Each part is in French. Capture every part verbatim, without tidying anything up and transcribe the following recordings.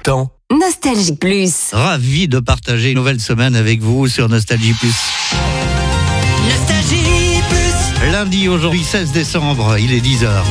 temps. Nostalgie Plus. Ravi de partager une nouvelle semaine avec vous sur Nostalgie Plus. Nostalgie Plus. Lundi, aujourd'hui seize décembre, il est dix heures.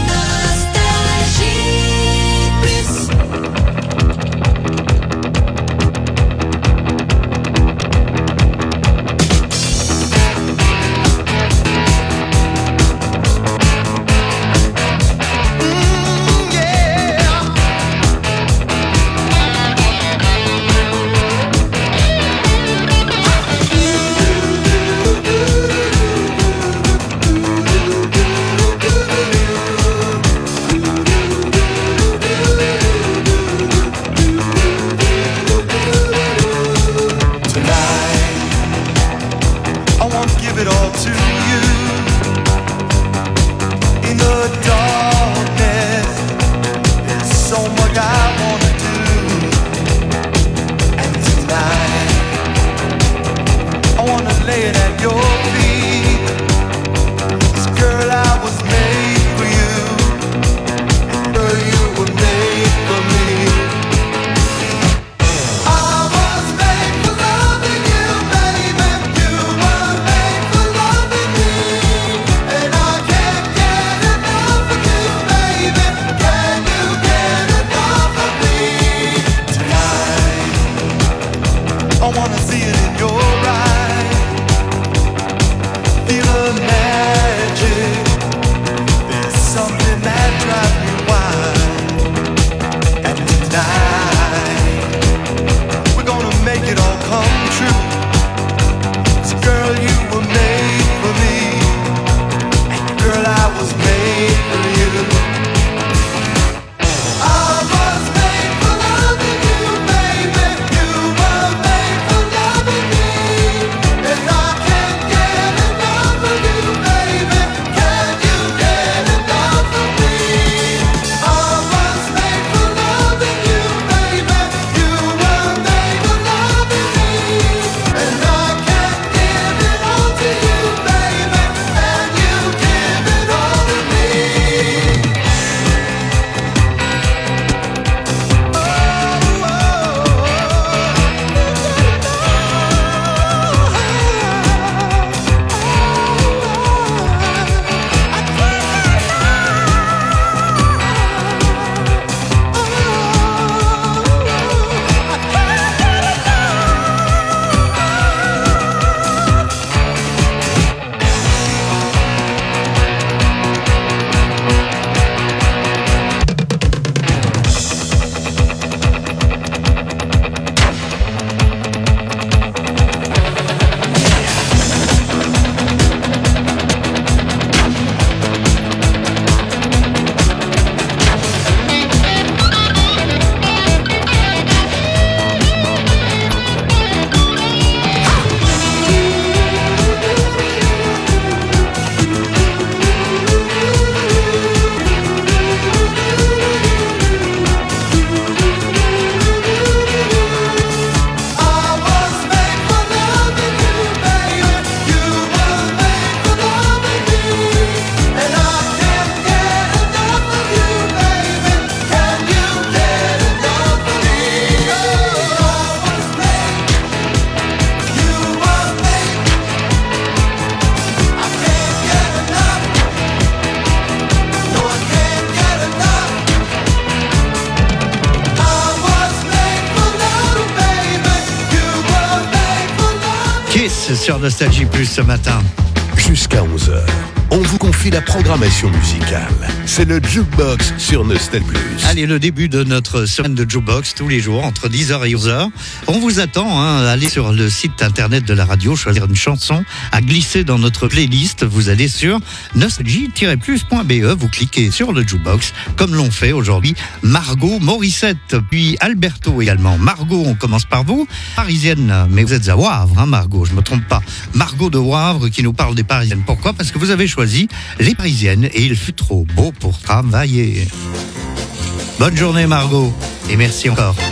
Sur Nostalgie Plus ce matin. Jusqu'à onze heures, on vous confie la programmation musicale. C'est le Jukebox sur Nostalgie Plus. Allez, le début de notre semaine de Jukebox tous les jours entre dix heures et onze heures. On vous attend, hein, allez sur le site internet de la radio, choisir une chanson à glisser dans notre playlist. Vous allez sur nostalgie tiret plus point b e, vous cliquez sur le Jukebox, comme l'ont fait aujourd'hui Margot Morissette, puis Alberto également. Margot, on commence par vous, parisienne, mais vous êtes à Wavre, hein, Margot, je me trompe pas. Margot de Wavre qui nous parle des Parisiennes. Pourquoi ? Parce que vous avez choisi les Parisiennes et il fut trop beau pour travailler. Bonne journée Margot et merci encore.